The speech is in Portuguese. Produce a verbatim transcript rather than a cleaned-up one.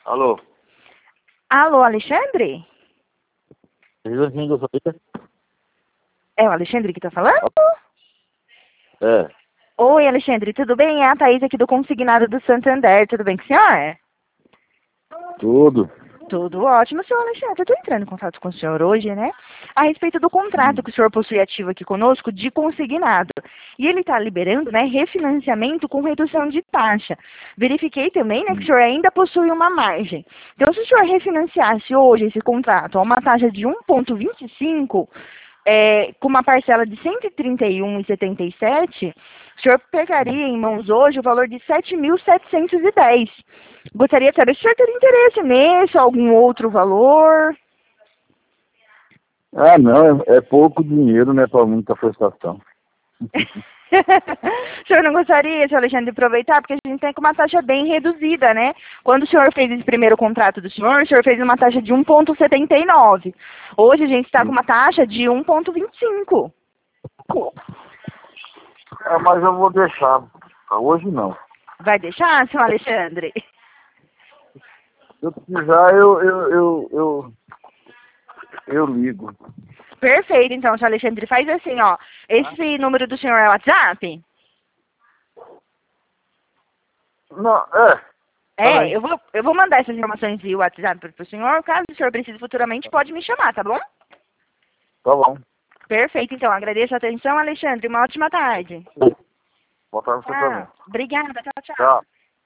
Alô? Alô, Alexandre? Joaquim gostaria? É o Alexandre que tá falando? É. Oi, Alexandre, tudo bem? É a Thaís aqui do Consignado do Santander. Tudo bem com o senhor? Tudo. Tudo ótimo, senhor Alexandre. Eu estou entrando em contato com o senhor hoje, né? A respeito do contrato que o senhor possui ativo aqui conosco de consignado. E ele está liberando, né, refinanciamento com redução de taxa. Verifiquei também, né, que o senhor ainda possui uma margem. Então, se o senhor refinanciasse hoje esse contrato a uma taxa de um vírgula vinte e cinco, é, com uma parcela de cento e trinta e um vírgula setenta e sete, o senhor pegaria em mãos hoje o valor de sete mil setecentos e dez. Gostaria de saber se o senhor teria interesse nesse, algum outro valor. Ah, não, é, é pouco dinheiro, né, para muita prestação. O senhor não gostaria, senhor Alexandre, de aproveitar? Porque a gente tem com uma taxa bem reduzida, né? Quando o senhor fez esse primeiro contrato do senhor, o senhor fez uma taxa de um vírgula setenta e nove. Hoje a gente está com uma taxa de um vírgula vinte e cinco. É, mas eu vou deixar. Hoje não. Vai deixar, senhor Alexandre? Se eu precisar, eu, eu, eu, eu, eu ligo. Perfeito, então, senhor Alexandre, faz assim, ó. Esse número do senhor é o WhatsApp? Não, é. É, Também. eu vou, eu vou mandar essas informações via WhatsApp para o senhor. Caso o senhor precise futuramente, pode me chamar, tá bom? Tá bom. Perfeito, então. Agradeço a atenção, Alexandre. Uma ótima tarde. Boa tarde pra você também. Tchau. Obrigada. Tchau, tchau. Tchau.